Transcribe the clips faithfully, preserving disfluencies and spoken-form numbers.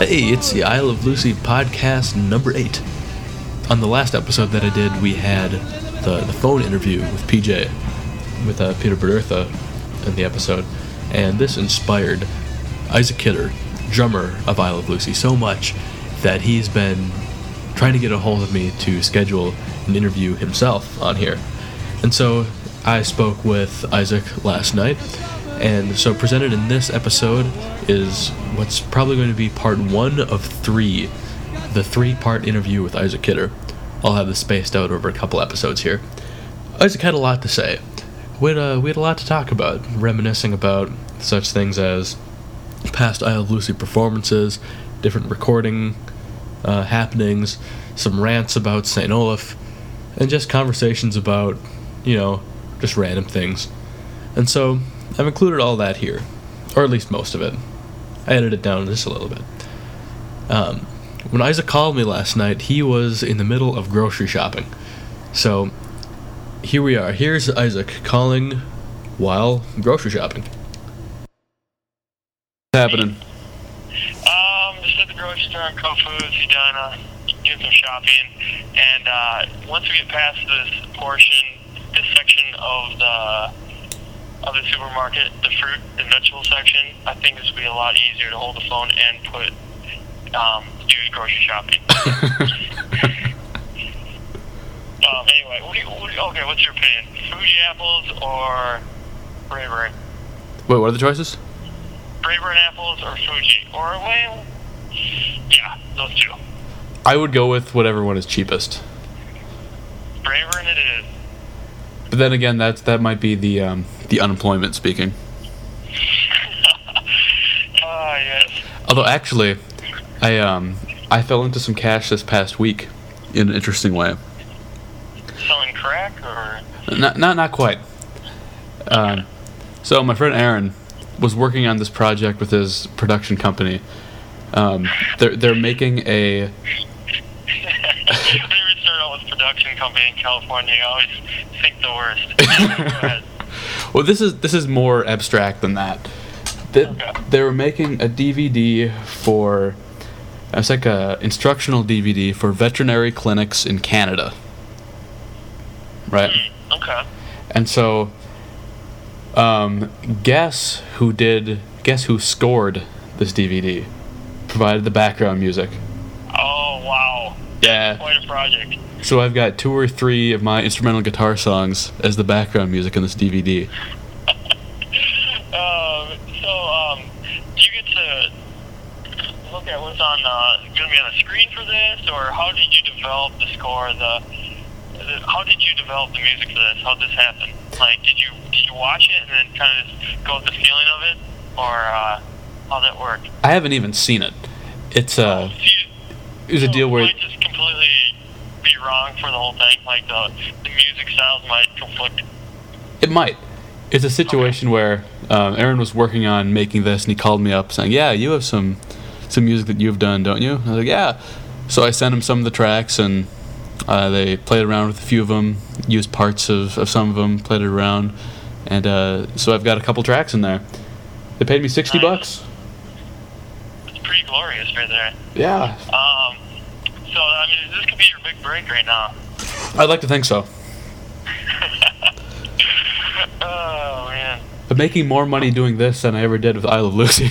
Hey, it's the Isle of Lucy podcast number eight. On the last episode that I did, we had the, the phone interview with P J, with uh, Peter Bertha in the episode, and this inspired Isaac Kidder, drummer of Isle of Lucy, so much that he's been trying to get a hold of me to schedule an interview himself on here. And so I spoke with Isaac last night, and so presented in this episode is what's probably going to be part one of three, the three-part interview with Isaac Kidder. I'll have this spaced out over a couple episodes here. Isaac had a lot to say. We had, uh, we had a lot to talk about, reminiscing about such things as past Isle of Lucy performances, different recording uh, happenings, some rants about Saint Olaf, and just conversations about, you know, just random things. And so I've included all that here, or at least most of it. I edited it down just a little bit. Um, when Isaac called me last night, he was in the middle of grocery shopping. So here we are. Here's Isaac calling while grocery shopping. What's happening? Um, just at the grocery store in Co Foods, Edina, doing some shopping, and uh, once we get past this portion, this section of the of the supermarket, the fruit and vegetable section, I think this will be a lot easier to hold the phone and put um, do grocery shopping. um, anyway, what do you, what do you, okay, what's your opinion? Fuji apples or Braeburn? Wait, what are the choices? Braeburn apples or Fuji? Or, well, yeah, those two. I would go with whatever one is cheapest. Braeburn it is. But then again, that's that might be the um, the unemployment speaking. Ah, uh, yes. Although actually, I um I fell into some cash this past week in an interesting way. Selling crack or? Not not not quite. Um, so my friend Aaron was working on this project with his production company. Um, they're they're making a. Production company in California. I always think the worst. Go ahead. Well, this is this is more abstract than that. They, okay. they were making a D V D for, it's like a instructional D V D for veterinary clinics in Canada. Right? Mm, okay. And so, um, guess who did, guess who scored this D V D? Provided the background music. Oh, wow. Yeah. Quite a project. So I've got two or three of my instrumental guitar songs as the background music in this D V D. um, so, um, do you get to look at what's on, uh, going to be on the screen for this, or how did you develop the score, the, the, how did you develop the music for this? How did this happen? Like, did you, did you watch it and then kind of just go with the feeling of it, or, uh, how did that work? I haven't even seen it. It's, uh, oh, so you, it was so a deal where... It might just completely be wrong for the whole thing, like the, the music styles might conflict. It might. It's a situation okay. where um, Aaron was working on making this, and he called me up saying, yeah, you have some some music that you've done, don't you? I was like, yeah. So I sent him some of the tracks, and uh, they played around with a few of them, used parts of, of some of them, played it around, and uh, so I've got a couple tracks in there. They paid me sixty nice. bucks. It's pretty glorious right there. Yeah. Um. So, I mean, this could be your big break right now. I'd like to think so. Oh, man. I'm making more money doing this than I ever did with Isle of Lucy.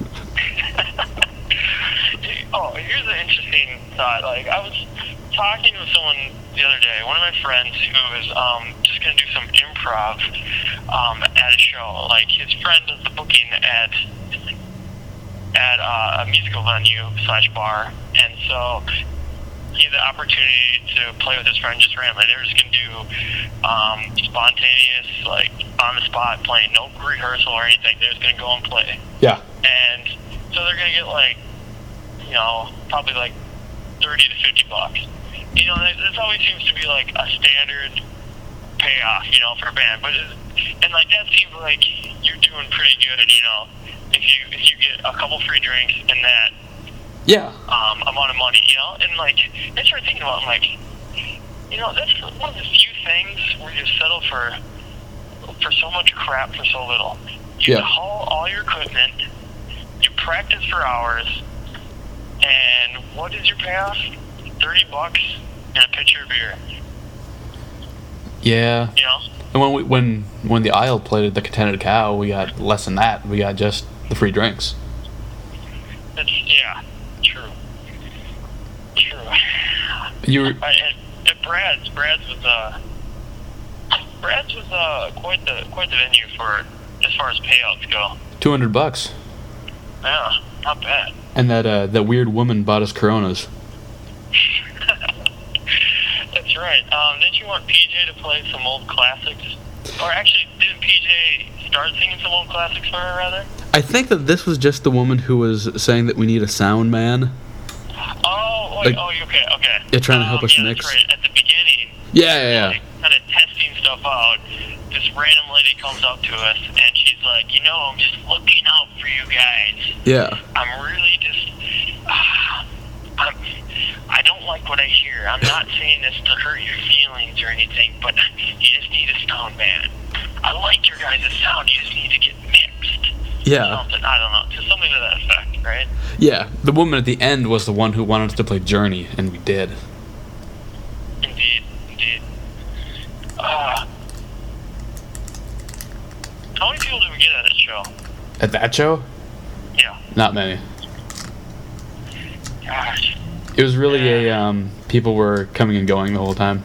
Oh, here's an interesting thought. Like, I was talking with someone the other day, one of my friends who is um, just going to do some improv um, at a show. Like, his friend does the booking at at uh, a musical venue slash bar, and so he had the opportunity to play with his friend just randomly. They were just going to do um, spontaneous, like, on-the-spot playing, no rehearsal or anything. They're just going to go and play. Yeah. And so they're going to get, like, you know, probably, like, thirty to fifty bucks. You know, this always seems to be, like, a standard payoff, you know, for a band. But it, and, like, that seems like you're doing pretty good, you know, if you, if you get a couple free drinks and that, yeah. Um, amount of money, you know, and like, I started thinking about, I'm like, you know, that's one of the few things where you settle for, for so much crap for so little. You yeah. haul all your equipment, you practice for hours, what is your payoff? Thirty bucks and a pitcher of beer. Yeah. You know. And when we, when when the Isle played at the Contented Cow, we got less than that. We got just the free drinks. It's yeah, true. True. You were, I, at, at Brad's, Brad's was uh, Brad's was uh quite the quite the venue for as far as payouts go. two hundred bucks. Yeah, not bad. And that uh, that weird woman bought us Coronas. That's right. Um, didn't you want P J to play some old classics? Or actually, didn't P J start singing some old classics for her, rather? I think that this was just the woman who was saying that we need a sound man. Oh, wait, Like, oh, okay, okay. You're trying to help um, us yeah, mix. That's right. At the beginning, Yeah, yeah, yeah. like, kind of testing stuff out, this random lady comes up to us, and she's like, you know, I'm just looking out for you guys. Yeah. I'm really just, uh, I'm, I don't like what I hear. I'm not saying this to hurt your feelings or anything, but you just need a sound man. I like your guys' sound. You just need to get mixed. Yeah. Something, I don't know. Just something to that effect, right? Yeah. The woman at the end was the one who wanted us to play Journey, and we did. Indeed, indeed. Uh, how many people did we get at that show? At that show? Yeah. Not many. Gosh. It was really a, um, people were coming and going the whole time.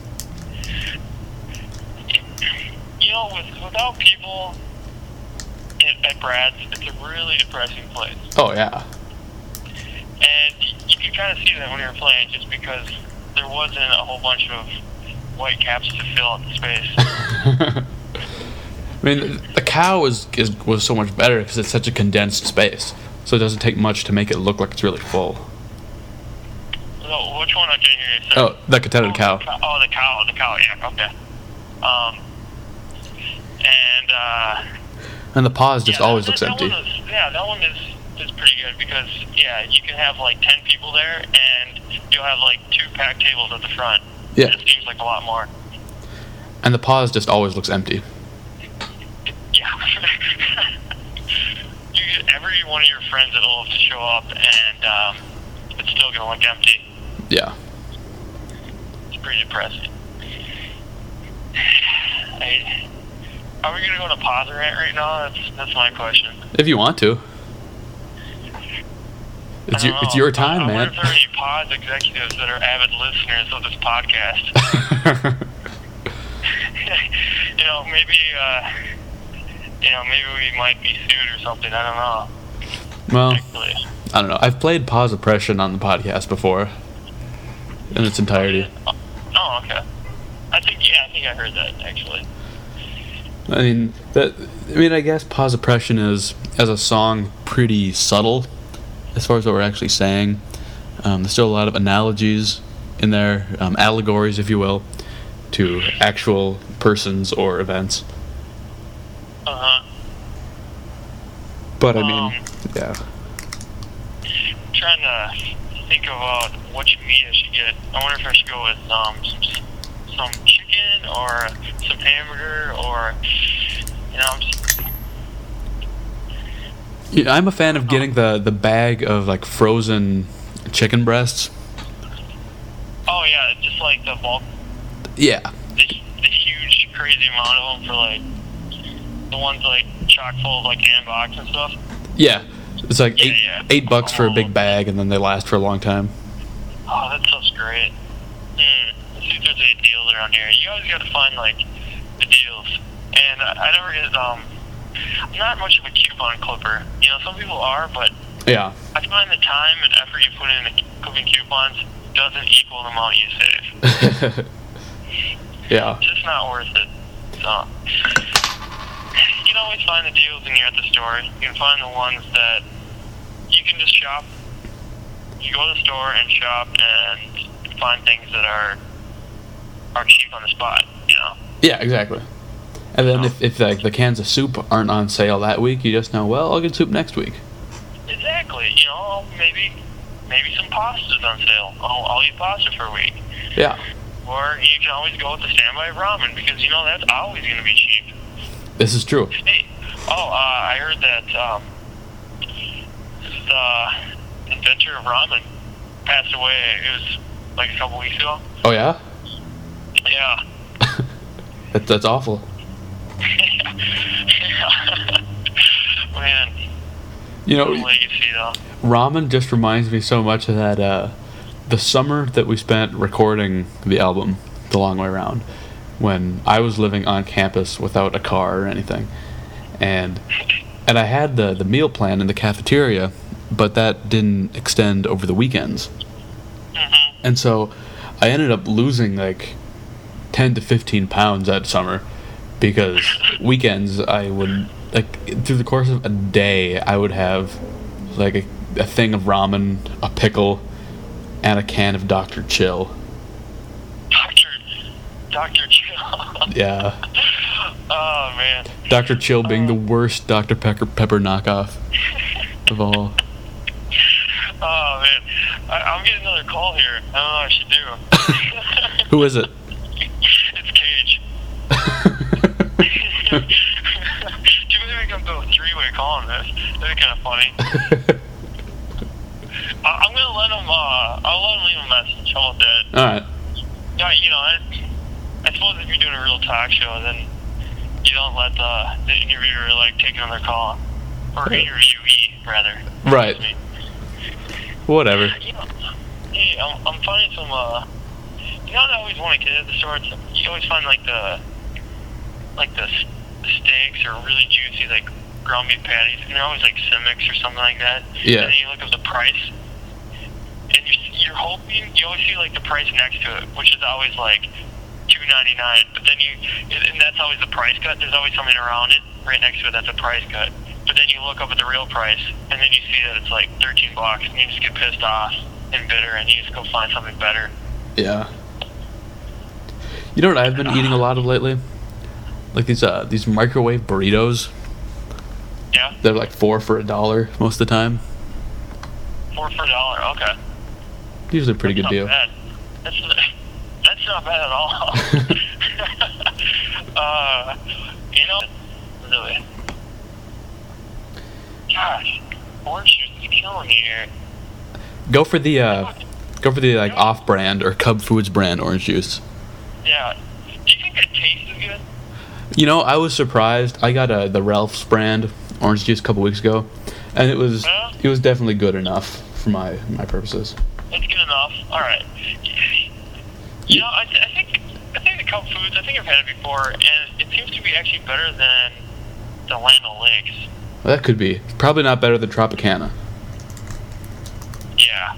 You know, with, without people at, at Brad's, it's a really depressing place. Oh, yeah. And you can kind of see that when you're playing, just because there wasn't a whole bunch of white caps to fill out the space. I mean, the Cow is, is was so much better because it's such a condensed space. So it doesn't take much to make it look like it's really full. So, which one I didn't hear you say? Oh, the Contented oh, Cow. The cow. Oh, the cow, the cow, yeah, okay. Um, and, uh... And the pause just yeah, always that, looks that empty. One is, yeah, that one is, is pretty good because, yeah, you can have, like, ten people there, and you'll have, like, two packed tables at the front. Yeah. It seems like a lot more. And the pause just always looks empty. Yeah. You get every one of your friends that'll show up, and um, it's still going to look empty. Yeah. It's pretty depressing. I, are we going to go on a pause rant right now? That's that's my question. If you want to. It's your, it's your time, I, I man. wonder if there are any pause executives that are avid listeners of this podcast. You know, maybe, uh, you know, maybe we might be sued or something. I don't know. Well, Actually. I don't know. I've played pause oppression on the podcast before. In its entirety. Oh, okay. I think, yeah, I think I heard that, actually. I mean, that. I mean, I guess pause oppression is, as a song, pretty subtle as far as what we're actually saying. Um, there's still a lot of analogies in there, um, allegories, if you will, to actual persons or events. Uh-huh. But I mean, Um, yeah. Trying to think about which meat I should get. I wonder if I should go with um some, some chicken or some hamburger or, you know, I'm just, Yeah, I'm a fan of getting the, the bag of like frozen chicken breasts. oh yeah, just like the bulk, Yeah. the, the huge crazy amount of them for like the ones like chock full of like can box and stuff. Yeah. It's like Yeah, eight yeah. eight bucks for a Oh. big bag, and then they last for a long time. Oh, that sounds great. Hmm. Let's see if there's any deals around here. You always got to find like the deals, and I, I never get um. I'm not much of a coupon clipper. You know, some people are, but Yeah. I find the time and effort you put into clipping coupons doesn't equal the amount you save. Yeah. It's just not worth it. So, you can always find the deals when you're at the store. You can find the ones that you can just shop. You go to the store and shop and find things that are are cheap on the spot, you know? Yeah, exactly. And then if, if like the cans of soup aren't on sale that week, you just know, well, I'll get soup next week. Exactly. You know, maybe maybe some pasta's on sale. I'll, I'll eat pasta for a week. Yeah. Or you can always go with the standby ramen because, you know, that's always going to be cheap. This is true. Hey, oh, uh, I heard that um, the inventor of ramen passed away. It was like a couple weeks ago. Oh yeah. Yeah. that, that's awful. Man. You know, legacy though. Ramen just reminds me so much of that. Uh, the summer that we spent recording the album, The Long Way Round, when I was living on campus without a car or anything, and and I had the the meal plan in the cafeteria, but that didn't extend over the weekends, mm-hmm. and so I ended up losing like ten to fifteen pounds that summer, because weekends I would, like, through the course of a day I would have like a, a thing of ramen, a pickle, and a can of Doctor Chill. Doctor Doctor Chill. Yeah. Oh man. Doctor Chill being uh, the worst Doctor Pepper Pepper knockoff of all. Oh man, I, I'm getting another call here. I don't know what I should do. Who is it? It's Cage. Too bad we can do a three-way call on this. That'd be kind of funny. I, I'm gonna let him. Uh, I'll let him leave a message. How about that? All right. Yeah, you know, I, I suppose if you're doing a real talk show, then you don't let the, the interviewer like take another call, or interviewee rather. Right. Excuse me. Whatever. You know, hey, I'm, I'm finding some. Uh, you know what I always want to get at the store? It's, you always find like the, like the, the steaks are really juicy, like ground beef patties, and they're always like Cimex or something like that. Yeah. And then you look up the price, and you're, you're hoping you always see like the price next to it, which is always like two ninety-nine. But then you, and that's always the price cut. There's always something around it right next to it that's a price cut. But then you look up at the real price, and then you see that it's like thirteen bucks, and you just get pissed off and bitter, and you just go find something better. Yeah. You know what I've been eating a lot of lately? Like these uh these microwave burritos. Yeah. They're like four for a dollar most of the time. Four for a dollar. Okay. Usually a pretty That's good deal. not bad. That's that's not bad at all. uh, you know, really. Gosh, orange juice is killing me here. Go for the uh, go for the like off-brand or Cub Foods brand orange juice. Yeah. Do you think that tastes as good? You know, I was surprised. I got a the Ralph's brand orange juice a couple weeks ago, and it was Yeah? it was definitely good enough for my my purposes. It's good enough. All right. You know, I, th- I think I think the Cub Foods. I think I've had it before, and it seems to be actually better than the Land O'Lakes. Well, that could be. Probably not better than Tropicana. Yeah.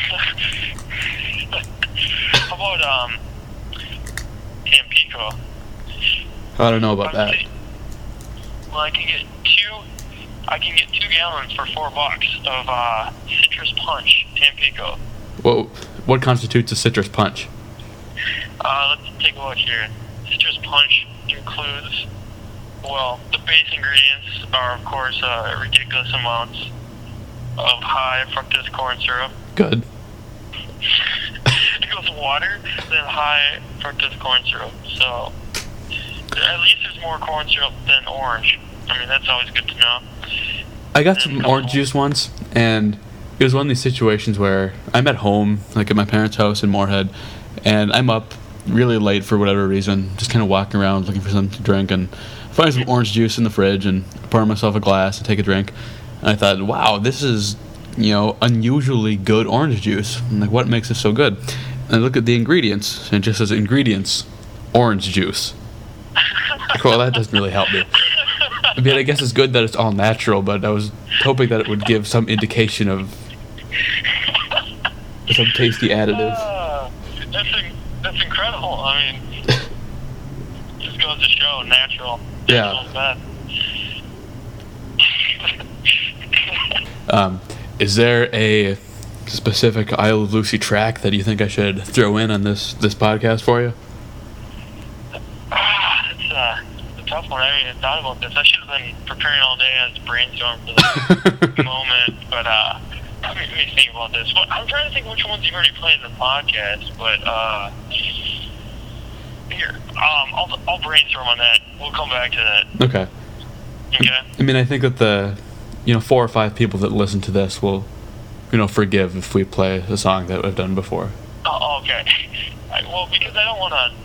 How about um, Tampico? I don't know about that. Okay. Well, I can get two. I can get two gallons for four bucks of uh, citrus punch Tampico. Well, what constitutes a citrus punch? Uh, let's take a look here. Citrus punch includes, well, the base ingredients are, of course, uh, ridiculous amounts of high fructose corn syrup. Good. It goes water, then high fructose corn syrup. So, at least there's more corn syrup than orange. I mean, that's always good to know. I got some orange juice once, and it was one of these situations where I'm at home, like at my parents' house in Moorhead, and I'm up really late for whatever reason, just kind of walking around looking for something to drink, and I find some orange juice in the fridge and pour myself a glass and take a drink. And I thought, wow, this is, you know, unusually good orange juice. I'm like, what makes this so good? And I look at the ingredients, and it just says ingredients, orange juice. Like, well, that doesn't really help me. I mean, I guess it's good that it's all natural, but I was hoping that it would give some indication of some tasty additive. Uh, that's, in, that's incredible. I mean, just goes to show, natural. Yeah. Natural's bad. Um, is there a specific Isle of Lucy track that you think I should throw in on this, this podcast for you? Ah, it's uh, a tough one. I haven't even thought about this. I should have been preparing all day as a brainstorm for this moment, but uh, let me, let me think about this. Well, I'm trying to think which ones you've already played in the podcast, but uh, here, um, I'll, I'll brainstorm on that. We'll come back to that. Okay. Okay? I mean, I think that the, you know, four or five people that listen to this will, you know, forgive if we play a song that we've done before. Oh, okay. I, well, because I don't want to.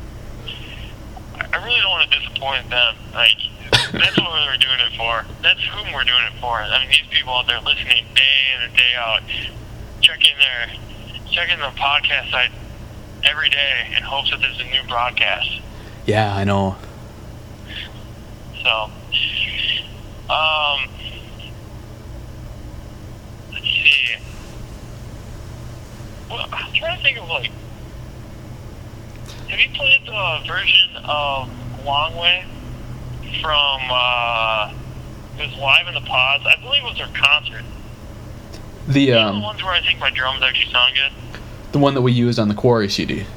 I really don't want to disappoint them. Like, that's what we're doing it for. That's whom we're doing it for. I mean, these people out there listening day in and day out, checking their, checking the podcast site every day in hopes that there's a new broadcast. Yeah, I know. So, um, let's see. Well, I'm trying to think of, like, have you played the version of Long Way from, uh, it was Live in the Pods? I believe it was their concert. The, um... the ones where I think my drums actually sound good? The one that we used on the Quarry C D.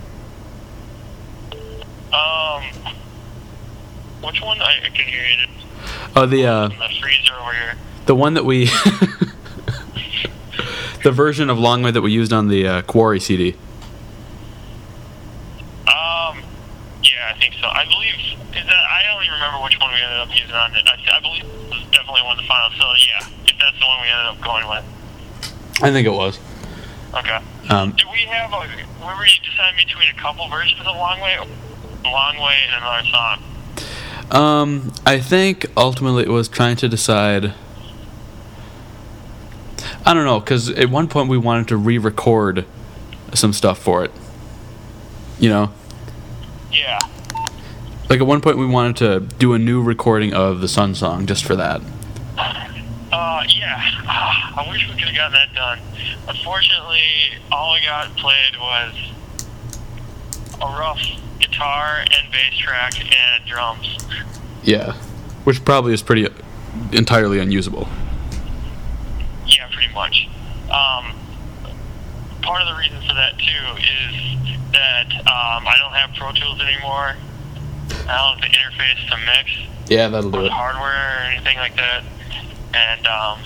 Um, which one? I, I can hear you. Oh, the, uh... The freezer over here. The one that we... the version of Long Way that we used on the uh, Quarry C D. Um, yeah, I think so. I believe... Is that, I only remember which one we ended up using on it. I, I believe it was definitely one of the finals. So, yeah, if that's the one we ended up going with. I think it was. Okay. Um, Do we have a... Were we deciding between a couple versions of Long Way or Long Way and another song? Um, I think ultimately it was trying to decide... I don't know, because at one point we wanted to re-record some stuff for it. You know? Yeah. Like at one point we wanted to do a new recording of the Sun Song just for that. Uh, yeah. I wish we could have gotten that done. Unfortunately, all we got played was a rough guitar and bass track and drums. Yeah. Which probably is pretty entirely unusable. Yeah, pretty much. Um, part of the reason for that, too, is that um, I don't have Pro Tools anymore. I don't have the interface to mix. Yeah, that'll do with it. hardware or anything like that. And um,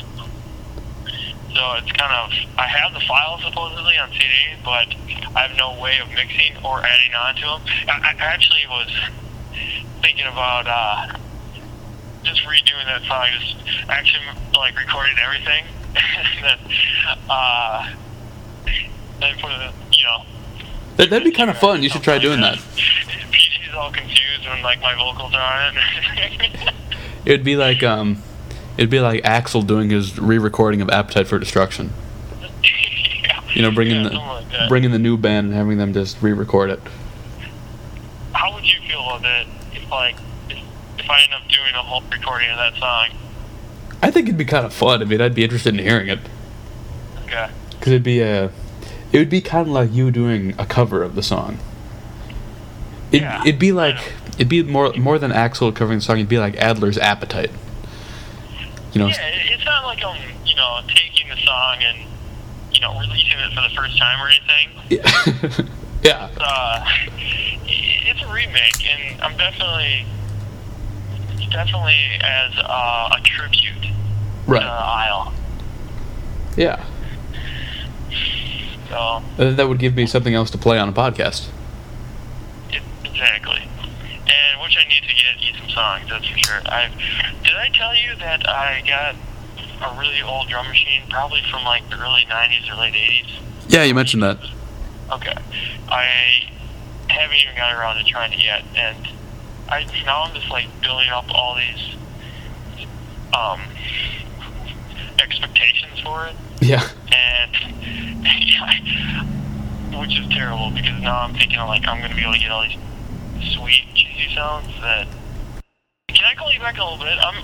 so it's kind of, I have the files supposedly on C D, but I have no way of mixing or adding on to them. I, I actually was thinking about uh, just redoing that song, just actually like recording everything. And then, uh, then put it, you know. That, that'd be kind of fun. You should try doing that. P G's all confused when like my vocals are on it. It'd be like um, it'd be like Axl doing his re-recording of Appetite for Destruction. Yeah. You know, bringing Yeah, the like bringing the new band and having them just re-record it. How would you feel about it if like if, if I end up doing a whole recording of that song? I think it'd be kind of fun. I mean, I'd be interested in hearing it. Okay. Because it'd be a, it would be kind of like you doing a cover of the song. It, yeah, it'd be like, it'd be more more than Axl covering the song. It'd be like Adler's Appetite. You know. Yeah, it's not like I'm, you know, taking the song and, you know, releasing it for the first time or anything. Yeah. Yeah. It's, uh, it's a remake, and I'm definitely, it's definitely as uh, a tribute right. to Isle. Yeah. So. Uh, that would give me something else to play on a podcast. It, exactly. And which I need to get you some songs, that's for sure. I did I tell you that I got a really old drum machine, probably from like the early nineties or late eighties? Yeah, you mentioned that. Okay. I haven't even got around to trying it yet, and I now I'm just like building up all these um expectations for it. Yeah. And which is terrible because now I'm thinking like I'm gonna be able to get all these sweet cheesy sounds that. Can I call you back a little bit? I'm.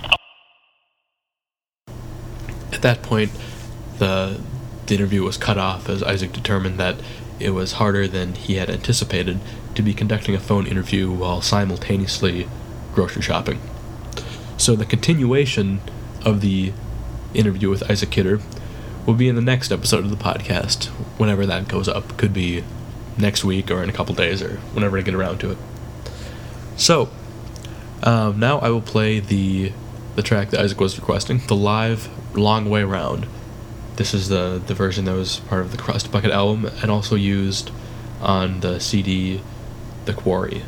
At that point, the the interview was cut off as Isaac determined that it was harder than he had anticipated to be conducting a phone interview while simultaneously grocery shopping. So the continuation of the interview with Isaac Kidder will be in the next episode of the podcast, whenever that goes up. Could be next week or in a couple days or whenever I get around to it. So, um, now I will play the the track that Isaac was requesting, the live Long Way Round. This is the, the version that was part of the Crust Bucket album and also used on the C D The Quarry.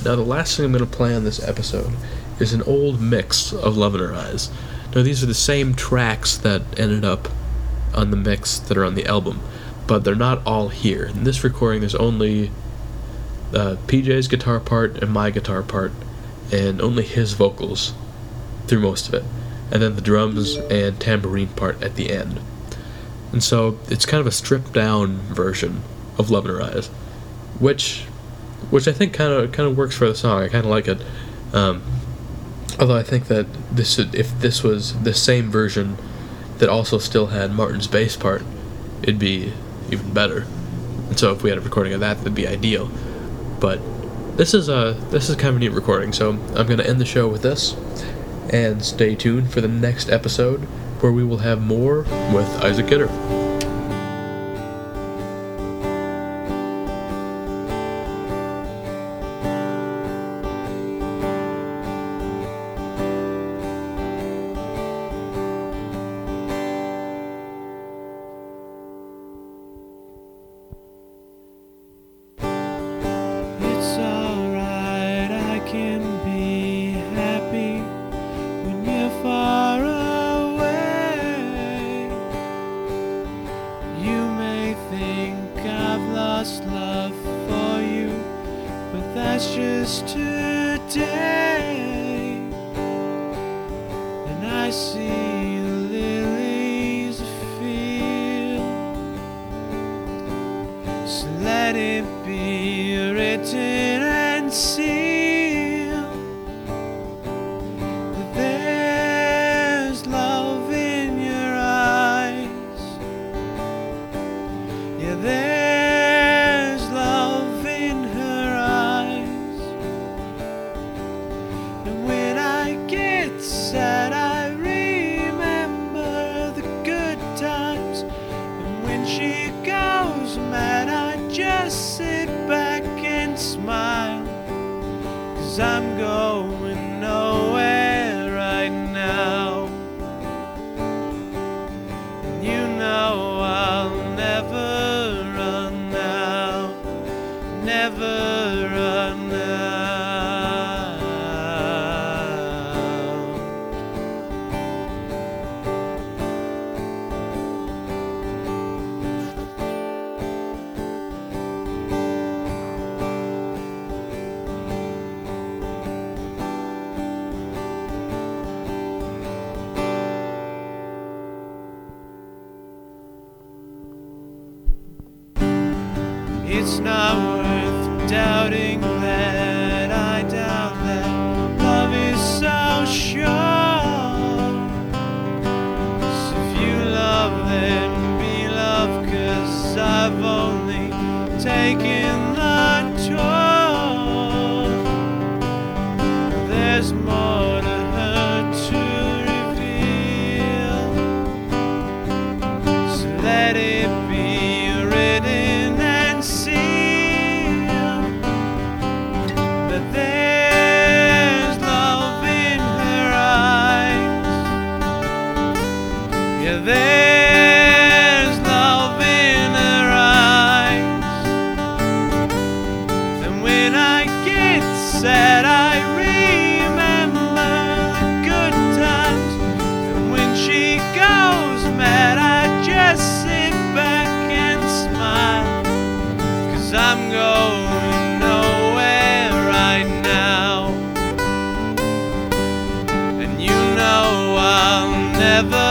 Now, the last thing I'm going to play on this episode is an old mix of Love in Her Eyes. Now, these are the same tracks that ended up on the mix that are on the album, but they're not all here. In this recording, there's only uh, P J's guitar part and my guitar part, and only his vocals through most of it, and then the drums and tambourine part at the end. And so it's kind of a stripped down version of Love in Her Eyes, which which I think kind of kind of works for the song. I kind of like it. Um, although I think that this if this was the same version that also still had Martin's bass part, it'd be even better. And so if we had a recording of that, that'd be ideal. But this is a this is kind of a neat recording, so I'm going to end the show with this, and stay tuned for the next episode where we will have more with Isaac Kidder. Love for you, but that's just today. And I see the lilies field, so let it be written and sealed that there's love in your eyes. Yeah, there's sad, I remember the good times, and when she goes mad, I just sit back and smile, 'cause I'm going nowhere right now, and you know I'll never run out, never run out. It's not worth doubting that I doubt that love is so sure. So if you love, then be loved, 'cause I've only taken the tour. There's more to her to reveal, so let it be written and sealed that there's love in her eyes. Yeah, there's love in her eyes. And when I get sad, I remember the good times, and when she goes mad, I just sit back and smile, 'cause I'm going nowhere right now, and you know I'll never